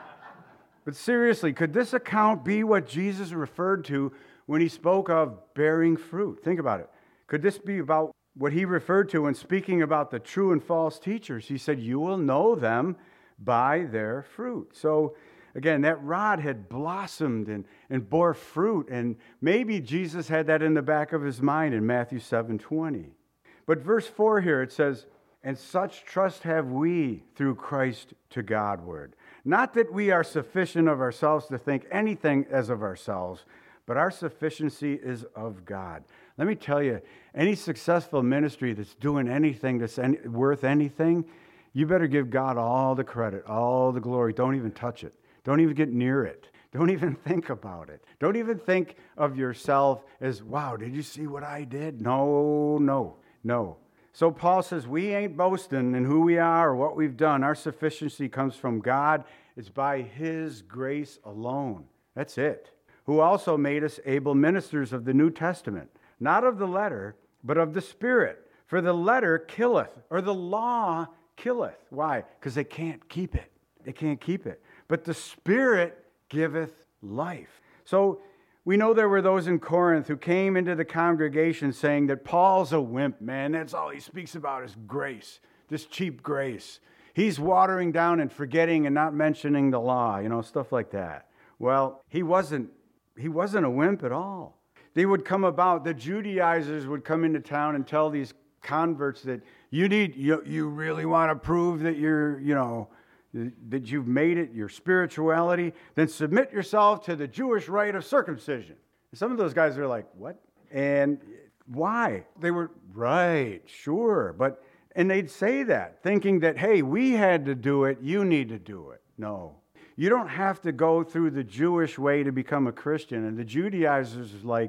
But seriously, could this account be what Jesus referred to when he spoke of bearing fruit? Think about it. Could this be about what he referred to when speaking about the true and false teachers? He said, you will know them by their fruit. So again, that rod had blossomed and, and bore fruit, and maybe Jesus had that in the back of his mind in Matthew seven twenty. But verse four here, it says, and such trust have we through Christ to Godward. Not that we are sufficient of ourselves to think anything as of ourselves, but our sufficiency is of God. Let me tell you, any successful ministry that's doing anything that's any, worth anything, you better give God all the credit, all the glory. Don't even touch it. Don't even get near it. Don't even think about it. Don't even think of yourself as, wow, did you see what I did? No, no, no. So Paul says, we ain't boasting in who we are or what we've done. Our sufficiency comes from God. It's by his grace alone. That's it. Who also made us able ministers of the New Testament, not of the letter, but of the Spirit. For the letter killeth, or the law killeth. Why? Because they can't keep it. They can't keep it. But the Spirit giveth life. So we know there were those in Corinth who came into the congregation saying that Paul's a wimp, man. That's all he speaks about is grace, this cheap grace. He's watering down and forgetting and not mentioning the law, you know, stuff like that. Well, he wasn't, he wasn't a wimp at all. They would come about, the Judaizers would come into town and tell these converts that you need, you, you really want to prove that you're, you know, that you've made it, your spirituality, then submit yourself to the Jewish rite of circumcision. Some of those guys are like, what? And why? They were, right, sure. But, and they'd say that, thinking that, hey, we had to do it, you need to do it. No. You don't have to go through the Jewish way to become a Christian. And the Judaizers is like,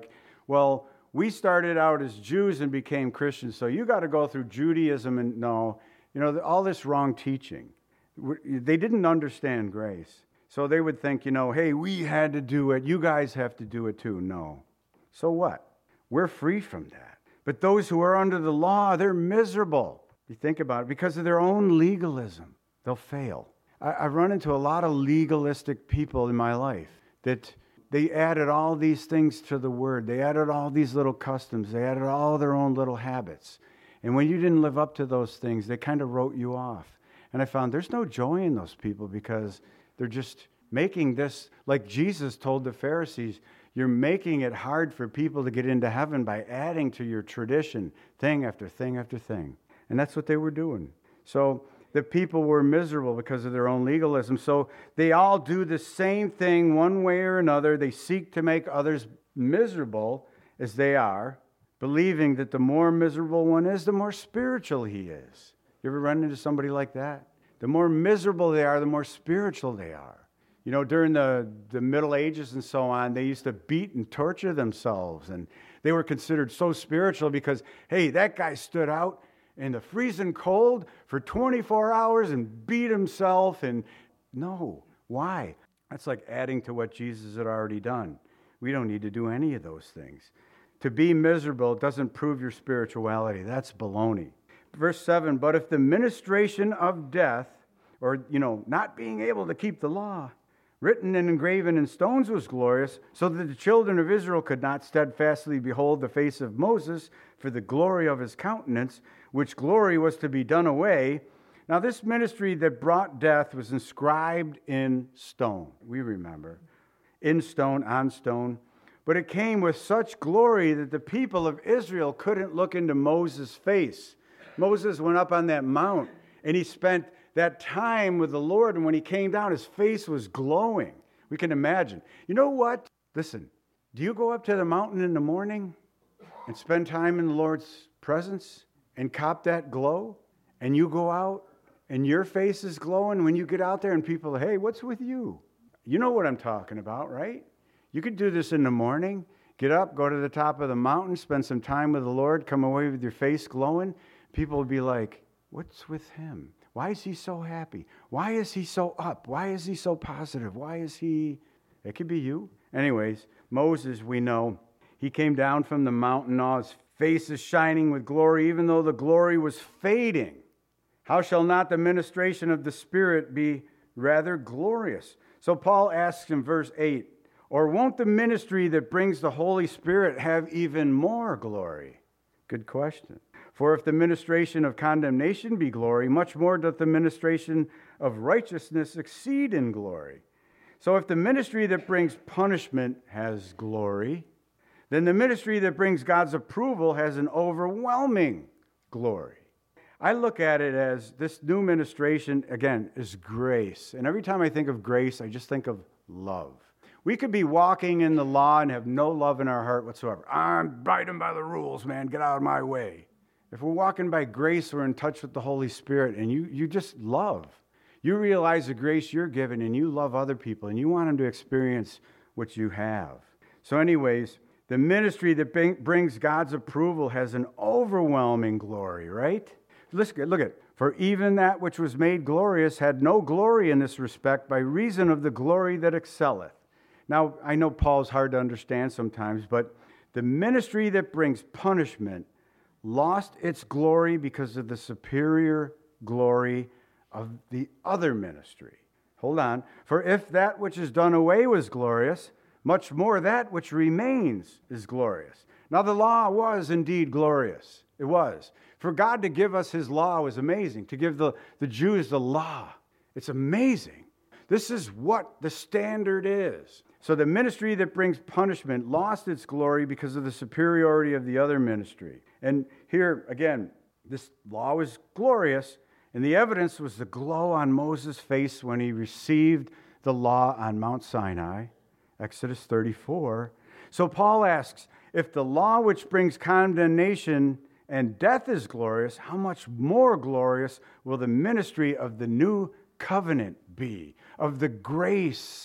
well, we started out as Jews and became Christians, so you got to go through Judaism and no, you know, all this wrong teaching. They didn't understand grace. So they would think, you know, hey, we had to do it. You guys have to do it too. No. So what? We're free from that. But those who are under the law, they're miserable. You think about it, because of their own legalism, they'll fail. I, I've run into a lot of legalistic people in my life that they added all these things to the word. They added all these little customs. They added all their own little habits. And when you didn't live up to those things, they kind of wrote you off. And I found there's no joy in those people because they're just making this, like Jesus told the Pharisees, you're making it hard for people to get into heaven by adding to your tradition thing after thing after thing. And that's what they were doing. So the people were miserable because of their own legalism. So they all do the same thing one way or another. They seek to make others miserable as they are, believing that the more miserable one is, the more spiritual he is. You ever run into somebody like that? The more miserable they are, the more spiritual they are. You know, during the, the Middle Ages and so on, they used to beat and torture themselves. And they were considered so spiritual because, hey, that guy stood out in the freezing cold for twenty-four hours and beat himself. And no, why? That's like adding to what Jesus had already done. We don't need to do any of those things. To be miserable doesn't prove your spirituality. That's baloney. Verse seven, but if the ministration of death, or, you know, not being able to keep the law, written and engraven in stones was glorious, so that the children of Israel could not steadfastly behold the face of Moses for the glory of his countenance, which glory was to be done away. Now this ministry that brought death was inscribed in stone. We remember. In stone, on stone. But it came with such glory that the people of Israel couldn't look into Moses' face. Moses went up on that mount, and he spent that time with the Lord, and when he came down, his face was glowing. We can imagine. You know what? Listen, do you go up to the mountain in the morning and spend time in the Lord's presence and cop that glow? And you go out, and your face is glowing when you get out there, and people, hey, what's with you? You know what I'm talking about, right? You could do this in the morning. Get up, go to the top of the mountain, spend some time with the Lord, come away with your face glowing. People would be like, what's with him? Why is he so happy? Why is he so up? Why is he so positive? Why is he... It could be you. Anyways, Moses, we know, he came down from the mountain, all his face is shining with glory, even though the glory was fading. How shall not the ministration of the Spirit be rather glorious? So Paul asks in verse eight, or won't the ministry that brings the Holy Spirit have even more glory? Good question. For if the ministration of condemnation be glory, much more doth the ministration of righteousness exceed in glory. So if the ministry that brings punishment has glory, then the ministry that brings God's approval has an overwhelming glory. I look at it as this new ministration, again, is grace. And every time I think of grace, I just think of love. We could be walking in the law and have no love in our heart whatsoever. I'm abiding by the rules, man. Get out of my way. If we're walking by grace, we're in touch with the Holy Spirit, and you, you just love. You realize the grace you're given, and you love other people, and you want them to experience what you have. So anyways, the ministry that bring, brings God's approval has an overwhelming glory, right? Listen, look at it. For even that which was made glorious had no glory in this respect by reason of the glory that excelleth. Now, I know Paul's hard to understand sometimes, but the ministry that brings punishment lost its glory because of the superior glory of the other ministry. Hold on. For if that which is done away was glorious, much more that which remains is glorious. Now the law was indeed glorious. It was. For God to give us his law was amazing. To give the, the Jews the law. It's amazing. This is what the standard is. So the ministry that brings punishment lost its glory because of the superiority of the other ministry. And here, again, this law was glorious, and the evidence was the glow on Moses' face when he received the law on Mount Sinai, Exodus thirty-four. So Paul asks, if the law which brings condemnation and death is glorious, how much more glorious will the ministry of the new covenant be, of the grace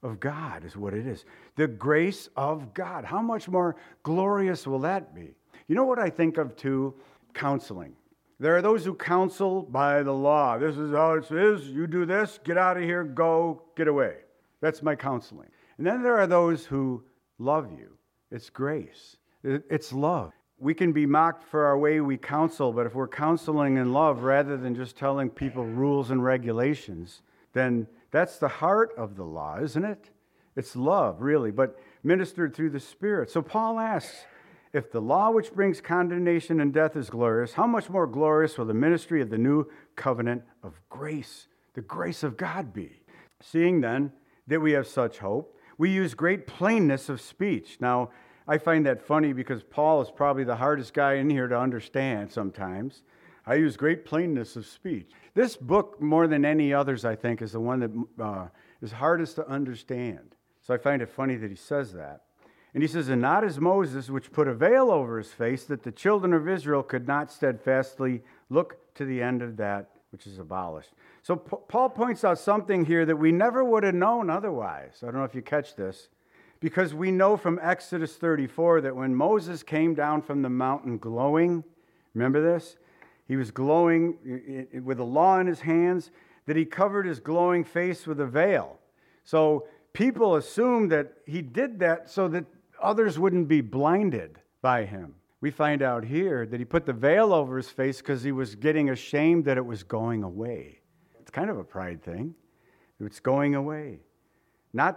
of God is what it is. The grace of God. How much more glorious will that be? You know what I think of too? Counseling. There are those who counsel by the law. This is how it is. You do this, get out of here, go, get away. That's my counseling. And then there are those who love you. It's grace. It's love. We can be mocked for our way we counsel, but if we're counseling in love rather than just telling people rules and regulations, then that's the heart of the law, isn't it? It's love, really, but ministered through the Spirit. So Paul asks, if the law which brings condemnation and death is glorious, how much more glorious will the ministry of the new covenant of grace, the grace of God be? Seeing then that we have such hope, we use great plainness of speech. Now, I find that funny because Paul is probably the hardest guy in here to understand sometimes. I use great plainness of speech. This book, more than any others, I think, is the one that uh, is hardest to understand. So I find it funny that he says that. And he says, and not as Moses, which put a veil over his face, that the children of Israel could not steadfastly look to the end of that which is abolished. So P- Paul points out something here that we never would have known otherwise. I don't know if you catch this. Because we know from Exodus thirty-four that when Moses came down from the mountain glowing, remember this? He was glowing with the law in his hands, that he covered his glowing face with a veil. So people assumed that he did that so that others wouldn't be blinded by him. We find out here that he put the veil over his face because he was getting ashamed that it was going away. It's kind of a pride thing. It's going away. Not,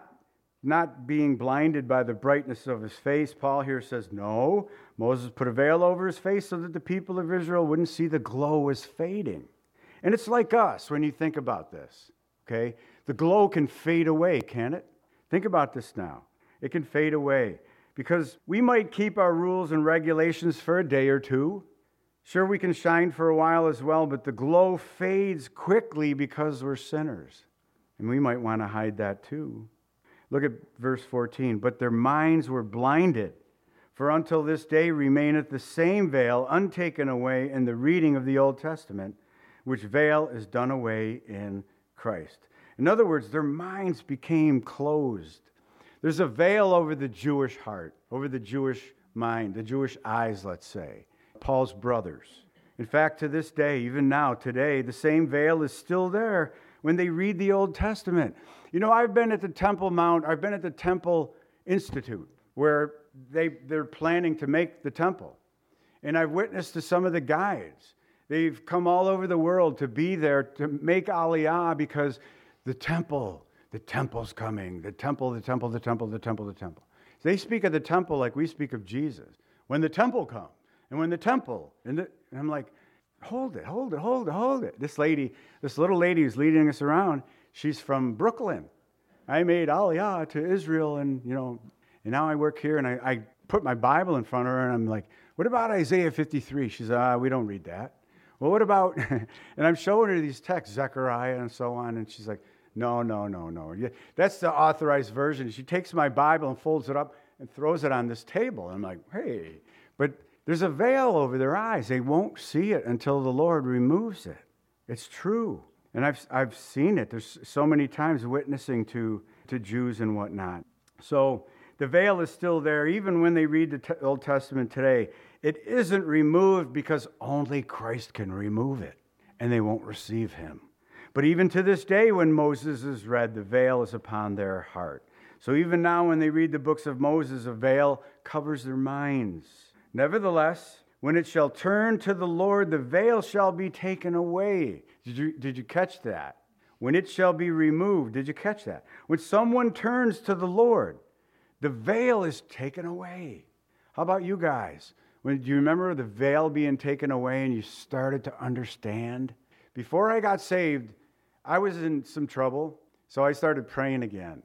not being blinded by the brightness of his face. Paul here says, no, Moses put a veil over his face so that the people of Israel wouldn't see the glow was fading. And it's like us when you think about this, okay? The glow can fade away, can it? Think about this now. It can fade away because we might keep our rules and regulations for a day or two. Sure, we can shine for a while as well, but the glow fades quickly because we're sinners. And we might want to hide that too. Look at verse fourteen. But their minds were blinded, for until this day remaineth the same veil untaken away in the reading of the Old Testament, which veil is done away in Christ. In other words, their minds became closed. There's a veil over the Jewish heart, over the Jewish mind, the Jewish eyes, let's say. Paul's brothers. In fact, to this day, even now, today, the same veil is still there when they read the Old Testament. You know, I've been at the Temple Mount, I've been at the Temple Institute, where they, they're planning to make the temple. And I've witnessed to some of the guides. They've come all over the world to be there to make Aliyah because the temple, the temple's coming. The temple, the temple, the temple, the temple, the temple. They speak of the temple like we speak of Jesus. When the temple comes, and when the temple, and, the, and I'm like, hold it, hold it, hold it, hold it. This lady, this little lady who's leading us around, she's from Brooklyn. I made Aliyah to Israel, and you know, and now I work here, and I, I put my Bible in front of her, and I'm like, what about Isaiah fifty-three? She's, ah, we don't read that. Well, what about, and I'm showing her these texts, Zechariah and so on, and she's like, no, no, no, no. That's the authorized version. She takes my Bible and folds it up and throws it on this table. I'm like, hey, but there's a veil over their eyes. They won't see it until the Lord removes it. It's true. And I've I've seen it. There's so many times witnessing to, to Jews and whatnot. So the veil is still there, even when they read the t- Old Testament today. It isn't removed because only Christ can remove it, and they won't receive him. But even to this day, when Moses is read, the veil is upon their heart. So even now, when they read the books of Moses, a veil covers their minds. Nevertheless, when it shall turn to the Lord, the veil shall be taken away. Did you, did you catch that? When it shall be removed, did you catch that? When someone turns to the Lord, the veil is taken away. How about you guys? When, do you remember the veil being taken away and you started to understand? Before I got saved, I was in some trouble, so I started praying again.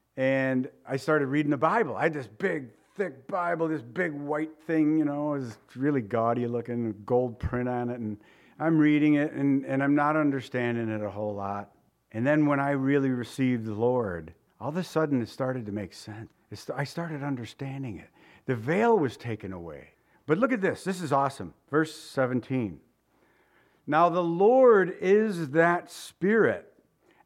And I started reading the Bible. I had this big, thick Bible, this big white thing, you know, it was really gaudy looking, gold print on it. And I'm reading it, and, and I'm not understanding it a whole lot. And then when I really received the Lord, all of a sudden it started to make sense. It's, I started understanding it. The veil was taken away. But look at this. This is awesome. Verse seventeen. Now the Lord is that Spirit,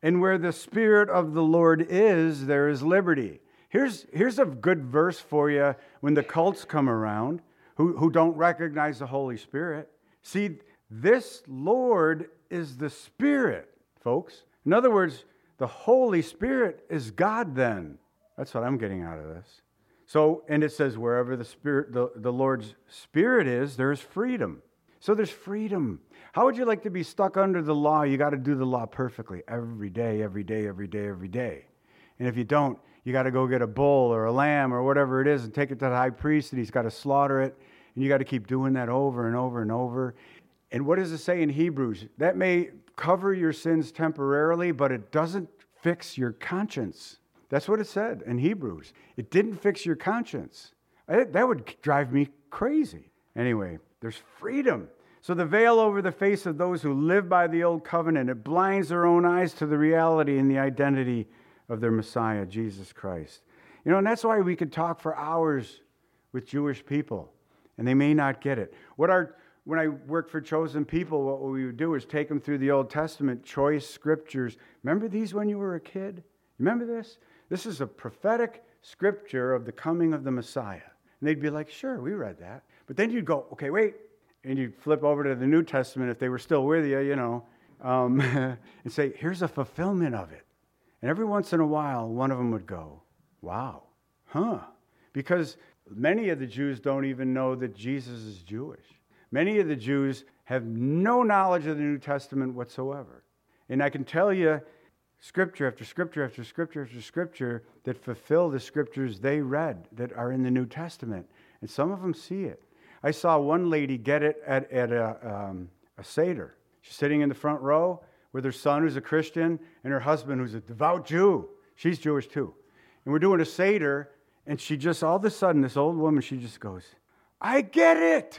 And where the Spirit of the Lord is, there is liberty. Here's, here's a good verse for you when the cults come around who, who don't recognize the Holy Spirit. See, this Lord is the Spirit, folks. In other words, the Holy Spirit is God then. That's what I'm getting out of this. So, and it says, wherever the Spirit, the, the Lord's Spirit is, there's freedom. So there's freedom. How would you like to be stuck under the law? You got to do the law perfectly every day, every day, every day, every day. And if you don't, you got to go get a bull or a lamb or whatever it is and take it to the high priest, and he's got to slaughter it. And you got to keep doing that over and over and over. And what does it say in Hebrews? That may cover your sins temporarily, but it doesn't fix your conscience. That's what it said in Hebrews. It didn't fix your conscience. That would drive me crazy. Anyway, there's freedom. So the veil over the face of those who live by the old covenant, it blinds their own eyes to the reality and the identity of their Messiah, Jesus Christ. You know, and that's why we could talk for hours with Jewish people, and they may not get it. What our When I worked for Chosen People, what we would do is take them through the Old Testament choice scriptures. Remember these when you were a kid? Remember this? This is a prophetic scripture of the coming of the Messiah. And they'd be like, sure, we read that. But then you'd go, okay, wait. And you'd flip over to the New Testament if they were still with you, you know, um, and say, here's a fulfillment of it. And every once in a while, one of them would go, wow, huh? Because many of the Jews don't even know that Jesus is Jewish. Many of the Jews have no knowledge of the New Testament whatsoever. And I can tell you scripture after scripture after scripture after scripture that fulfill the scriptures they read that are in the New Testament. And some of them see it. I saw one lady get it at, at a, um, a Seder. She's sitting in the front row with her son, who's a Christian, and her husband, who's a devout Jew. She's Jewish too. And we're doing a Seder, and she just, all of a sudden, this old woman, she just goes, I get it.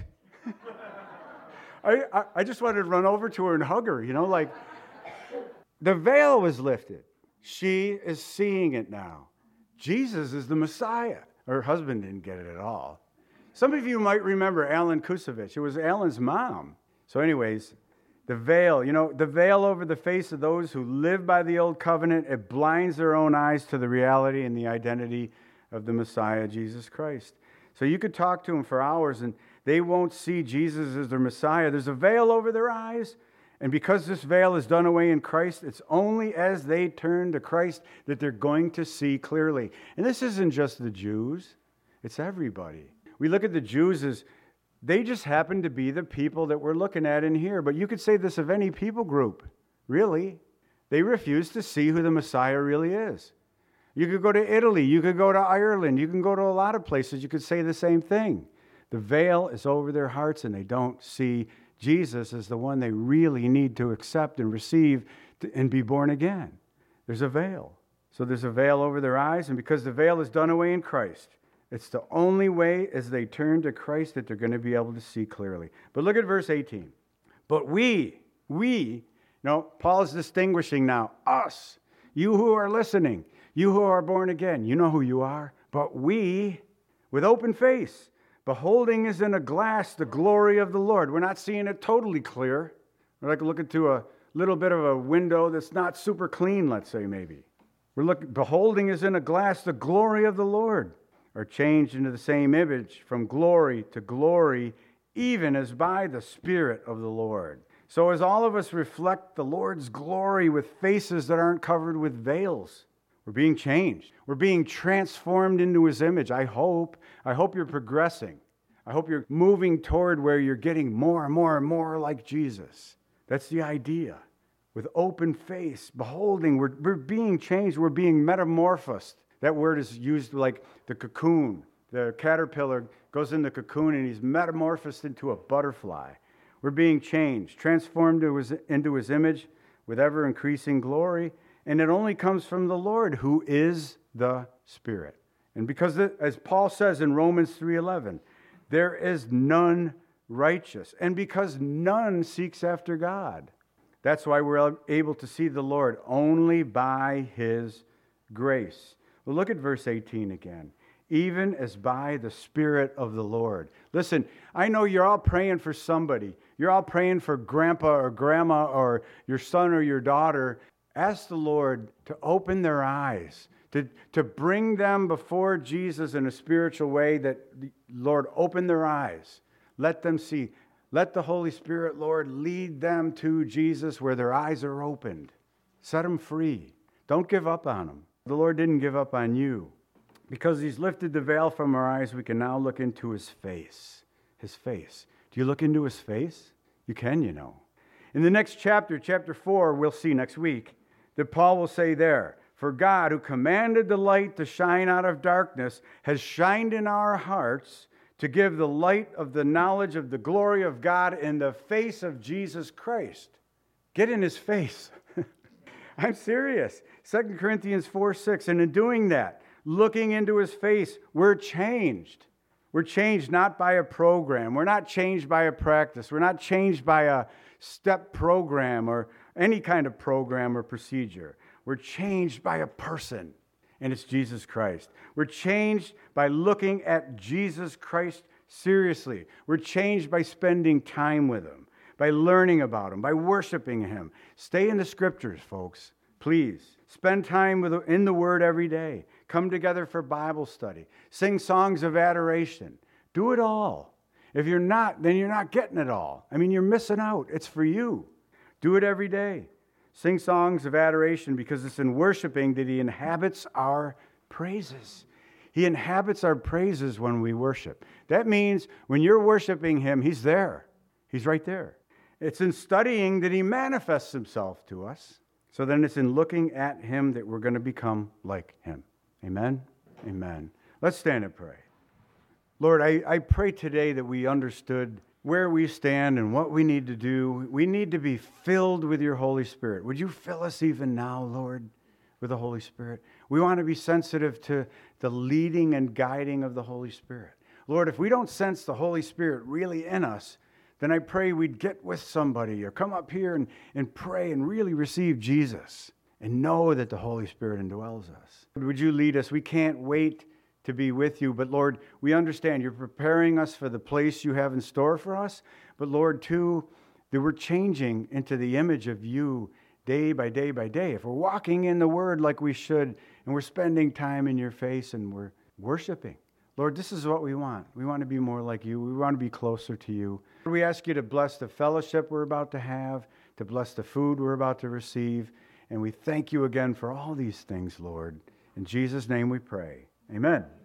I, I, I just wanted to run over to her and hug her, you know, like the veil was lifted. She is seeing it now. Jesus is the Messiah. Her husband didn't get it at all. Some of you might remember Alan Kusevich. It was Alan's mom. So anyways, the veil, you know, the veil over the face of those who live by the old covenant, it blinds their own eyes to the reality and the identity of the Messiah, Jesus Christ. So you could talk to them for hours and they won't see Jesus as their Messiah. There's a veil over their eyes. And because this veil is done away in Christ, it's only as they turn to Christ that they're going to see clearly. And this isn't just the Jews. It's everybody. We look at the Jews as they just happen to be the people that we're looking at in here. But you could say this of any people group, really. They refuse to see who the Messiah really is. You could go to Italy. You could go to Ireland. You can go to a lot of places. You could say the same thing. The veil is over their hearts, and they don't see Jesus as the one they really need to accept and receive to, and be born again. There's a veil. So there's a veil over their eyes, and because the veil is done away in Christ, it's the only way as they turn to Christ that they're going to be able to see clearly. But look at verse eighteen. But we, we, no, Paul is distinguishing now, us, you who are listening, you who are born again, you know who you are. But we, with open face, beholding as in a glass the glory of the Lord. We're not seeing it totally clear. We're like looking through a little bit of a window that's not super clean, let's say maybe. We're looking, beholding as in a glass the glory of the Lord, are changed into the same image from glory to glory, even as by the Spirit of the Lord. So as all of us reflect the Lord's glory with faces that aren't covered with veils, we're being changed. We're being transformed into His image. I hope. I hope you're progressing. I hope you're moving toward where you're getting more and more and more like Jesus. That's the idea. With open face, beholding, we're, we're being changed. We're being metamorphosed. That word is used like the cocoon. The caterpillar goes in the cocoon and he's metamorphosed into a butterfly. We're being changed, transformed into his, into his image with ever-increasing glory. And it only comes from the Lord, who is the Spirit. And because, it, as Paul says in Romans three eleven, there is none righteous. And because none seeks after God. That's why we're able to see the Lord only by His grace. Well, look at verse eighteen again. Even as by the Spirit of the Lord. Listen, I know you're all praying for somebody. You're all praying for grandpa or grandma or your son or your daughter. Ask the Lord to open their eyes, to, to bring them before Jesus in a spiritual way, that, Lord, open their eyes. Let them see. Let the Holy Spirit, Lord, lead them to Jesus where their eyes are opened. Set them free. Don't give up on them. The Lord didn't give up on you. Because he's lifted the veil from our eyes, we can now look into his face. His face. Do you look into his face? You can, you know. In the next chapter, chapter four, we'll see next week, that Paul will say there, for God, who commanded the light to shine out of darkness, has shined in our hearts to give the light of the knowledge of the glory of God in the face of Jesus Christ. Get in his face. I'm serious. Second Corinthians four six, and in doing that, looking into his face, we're changed. We're changed not by a program. We're not changed by a practice. We're not changed by a step program or any kind of program or procedure. We're changed by a person, and it's Jesus Christ. We're changed by looking at Jesus Christ seriously. We're changed by spending time with him, by learning about him, by worshiping him. Stay in the scriptures, folks. Please. Spend time with, in the Word every day. Come together for Bible study. Sing songs of adoration. Do it all. If you're not, then you're not getting it all. I mean, you're missing out. It's for you. Do it every day. Sing songs of adoration, because it's in worshiping that he inhabits our praises. He inhabits our praises when we worship. That means when you're worshiping him, he's there. He's right there. It's in studying that he manifests himself to us. So then it's in looking at him that we're going to become like him. Amen? Amen. Let's stand and pray. Lord, I, I pray today that we understood where we stand and what we need to do. We need to be filled with your Holy Spirit. Would you fill us even now, Lord, with the Holy Spirit? We want to be sensitive to the leading and guiding of the Holy Spirit. Lord, if we don't sense the Holy Spirit really in us, then I pray we'd get with somebody or come up here and, and pray and really receive Jesus and know that the Holy Spirit indwells us. Would you lead us? We can't wait to be with you, but Lord, we understand you're preparing us for the place you have in store for us, but Lord, too, that we're changing into the image of you day by day by day. If we're walking in the Word like we should, and we're spending time in your face and we're worshiping, Lord, this is what we want. We want to be more like you. We want to be closer to you. We ask you to bless the fellowship we're about to have, to bless the food we're about to receive, and we thank you again for all these things, Lord. In Jesus' name we pray. Amen.